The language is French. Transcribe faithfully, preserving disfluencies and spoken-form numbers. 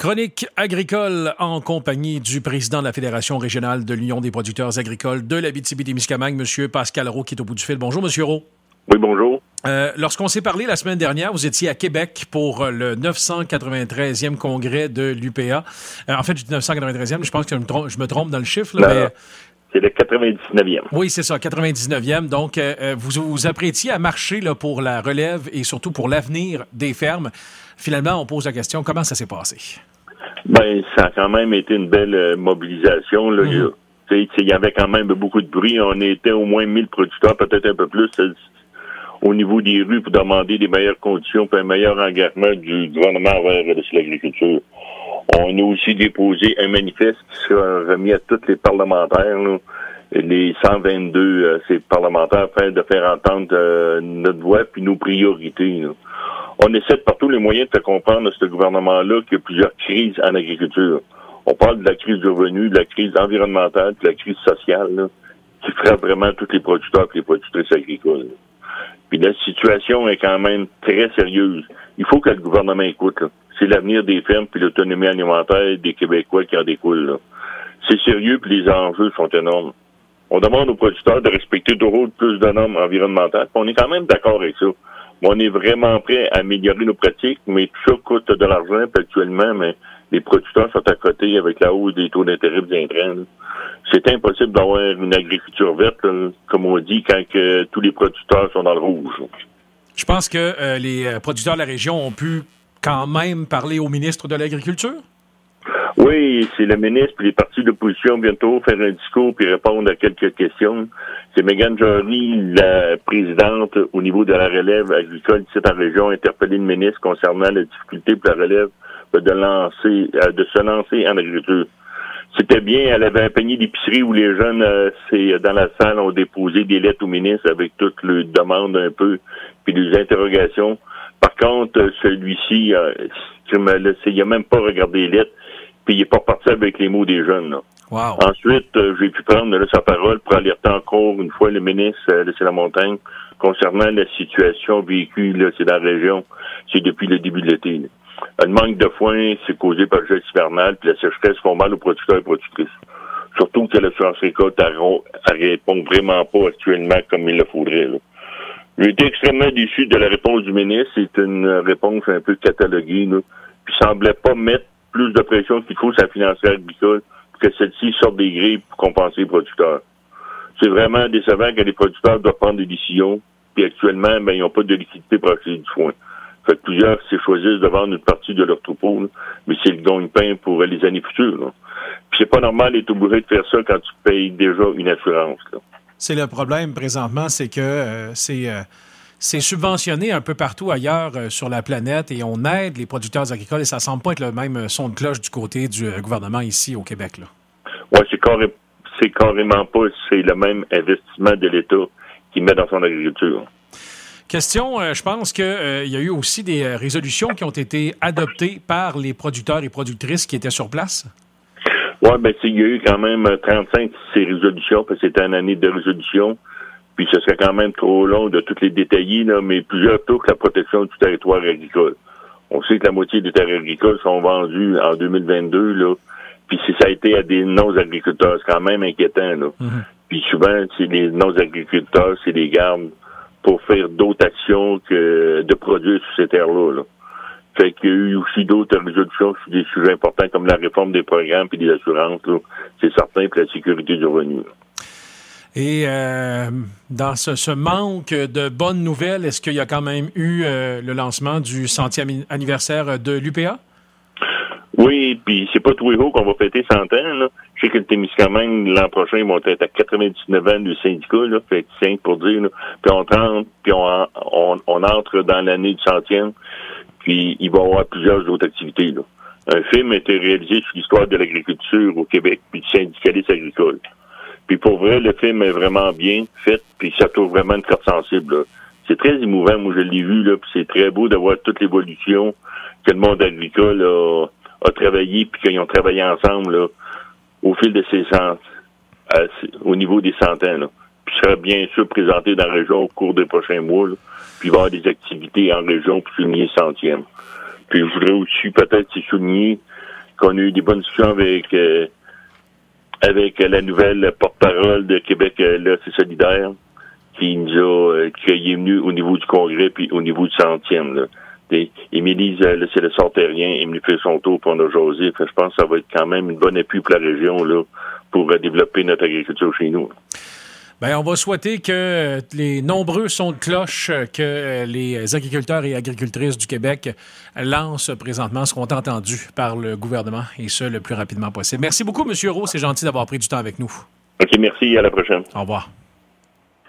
Chronique agricole en compagnie du président de la Fédération régionale de l'Union des producteurs agricoles de l'Abitibi-Témiscamingue, M. Pascal Roux, qui est au bout du fil. Bonjour, M. Roux. Oui, bonjour. Euh, lorsqu'on s'est parlé la semaine dernière, vous étiez à Québec pour le neuf cent quatre-vingt-treizième congrès de l'U P A. Euh, en fait, je dis neuf cent quatre-vingt-treizième, je pense que je me trompe, je me trompe dans le chiffre. Là, non, mais... non. C'est le quatre-vingt-dix-neuvième. Oui, c'est ça, quatre-vingt-dix-neuvième. Donc, euh, vous vous apprêtiez à marcher là, pour la relève et surtout pour l'avenir des fermes. Finalement, on pose la question, comment ça s'est passé? Ben, ça a quand même été une belle euh, mobilisation. Là. Mm-hmm. Il, il y avait quand même beaucoup de bruit. On était au moins mille producteurs, peut-être un peu plus, euh, au niveau des rues pour demander des meilleures conditions et un meilleur engagement du gouvernement envers l'agriculture. On a aussi déposé un manifeste qui sera remis à tous les parlementaires, là, les cent vingt-deux euh, ces parlementaires, afin de faire entendre euh, notre voix puis nos priorités. Là. On essaie de par tous les moyens de faire comprendre à ce gouvernement-là qu'il y a plusieurs crises en agriculture. On parle de la crise du revenu, de la crise environnementale, de la crise sociale, là, qui frappe vraiment tous les producteurs et les productrices agricoles. Puis la situation est quand même très sérieuse. Il faut que le gouvernement écoute. Là. C'est l'avenir des fermes puis l'autonomie alimentaire des Québécois qui en découle. Là. C'est sérieux puis les enjeux sont énormes. On demande aux producteurs de respecter toujours plus de normes environnementales. On est quand même d'accord avec ça. On est vraiment prêt à améliorer nos pratiques, mais tout ça coûte de l'argent actuellement, mais les producteurs sont à côté avec la hausse des taux d'intérêt des intrants. Là. C'est impossible d'avoir une agriculture verte, là, comme on dit, quand que tous les producteurs sont dans le rouge. Je pense que euh, les producteurs de la région ont pu quand même parler au ministre de l'Agriculture? Oui, c'est le ministre et les partis d'opposition bientôt faire un discours puis répondre à quelques questions. C'est Megan Jory, la présidente au niveau de la relève agricole ici en région, a interpellé le ministre concernant la difficulté pour la relève de lancer, de se lancer en agriculture. C'était bien, elle avait un panier d'épicerie où les jeunes, euh, c'est dans la salle, ont déposé des lettres au ministre avec toutes leurs demandes un peu, puis des interrogations. Par contre, celui-ci, euh, il n'a même pas regardé les lettres, puis il n'est pas parti avec les mots des jeunes. Là. Wow. Ensuite, euh, j'ai pu prendre là, sa parole pour alerter encore une fois le ministre euh, de la montagne concernant la situation vécue là, c'est dans la région. C'est depuis le début de l'été. Là. Le manque de foin, c'est causé par le gel hivernal, puis la sécheresse font mal aux producteurs et productrices. Surtout que l'assurance récolte ne répond vraiment pas actuellement comme il le faudrait. Là. J'ai été extrêmement déçu de la réponse du ministre. C'est une réponse un peu cataloguée, là, puis semblait pas mettre plus de pression qu'il faut sur la financière agricole pour que celle-ci sorte des grilles pour compenser les producteurs. C'est vraiment décevant que les producteurs doivent prendre des décisions, puis actuellement, ben, ils n'ont pas de liquidité pour acheter du foin. Fait que plusieurs se choisissent de vendre une partie de leur troupeau, là, mais c'est le gagne-pain pour les années futures. Là. Puis c'est pas normal d'être obligé de faire ça quand tu payes déjà une assurance. Là. C'est le problème présentement, c'est que euh, c'est, euh, c'est subventionné un peu partout ailleurs euh, sur la planète et on aide les producteurs agricoles et ça semble pas être le même son de cloche du côté du euh, gouvernement ici au Québec. Là. Oui, c'est, carré- c'est carrément pas c'est le même investissement de l'État qu'il met dans son agriculture. Question, euh, je pense qu'il euh, y a eu aussi des euh, résolutions qui ont été adoptées par les producteurs et productrices qui étaient sur place. Oui, ben il y a eu quand même trente-cinq de ces résolutions, parce que c'était une année de résolution. Puis ce serait quand même trop long de toutes les détailler, là, mais plusieurs touchent la protection du territoire agricole. On sait que la moitié des terres agricoles sont vendues en deux mille vingt-deux, là. Puis si ça a été à des non-agriculteurs, c'est quand même inquiétant, là. Mm-hmm. Puis souvent, c'est les non-agriculteurs, c'est des gardes pour faire d'autres actions que de produire sur ces terres-là, là. Fait qu'il y a eu aussi d'autres résolutions sur des sujets importants comme la réforme des programmes et des assurances, là. C'est certain, puis la sécurité du revenu, là. Et euh, dans ce, ce manque de bonnes nouvelles, est-ce qu'il y a quand même eu euh, le lancement du centième anniversaire de l'U P A? Oui, puis c'est pas tous les jours qu'on va fêter cent ans, là. Je sais que le Témiscamingue, l'an prochain, ils vont être à quatre-vingt-dix-neuf ans du syndicat, là. Fait que c'est pour dire, là. Puis on entre, puis on, on, on entre dans l'année du centième, puis il va y avoir plusieurs autres activités, là. Un film a été réalisé sur l'histoire de l'agriculture au Québec, puis du syndicalisme agricole. Puis pour vrai, le film est vraiment bien fait, puis ça touche vraiment une corde sensible, là. C'est très émouvant, moi je l'ai vu, là, puis c'est très beau de voir toute l'évolution que le monde agricole a, a travaillé, puis qu'ils ont travaillé ensemble, là, au fil de ces cent, à, au niveau des cent ans, là. Puis ça sera bien sûr présenté dans la région au cours des prochains mois, là, puis il va y avoir des activités en région pour souligner le centième. Puis je voudrais aussi peut-être souligner qu'on a eu des bonnes discussions avec euh, avec la nouvelle porte-parole de Québec, euh, là, c'est solidaire, qui nous a, euh, qui est venu au niveau du congrès puis au niveau du centième, là. Émilie, là, c'est le sortérien, est venu faire son tour pour nous jaser. Je pense que ça va être quand même une bonne appui pour la région, là, pour euh, développer notre agriculture chez nous. Bien, on va souhaiter que les nombreux sons de cloche que les agriculteurs et agricultrices du Québec lancent présentement seront entendus par le gouvernement, et ce, le plus rapidement possible. Merci beaucoup, M. Roux. C'est gentil d'avoir pris du temps avec nous. OK, merci. À la prochaine. Au revoir.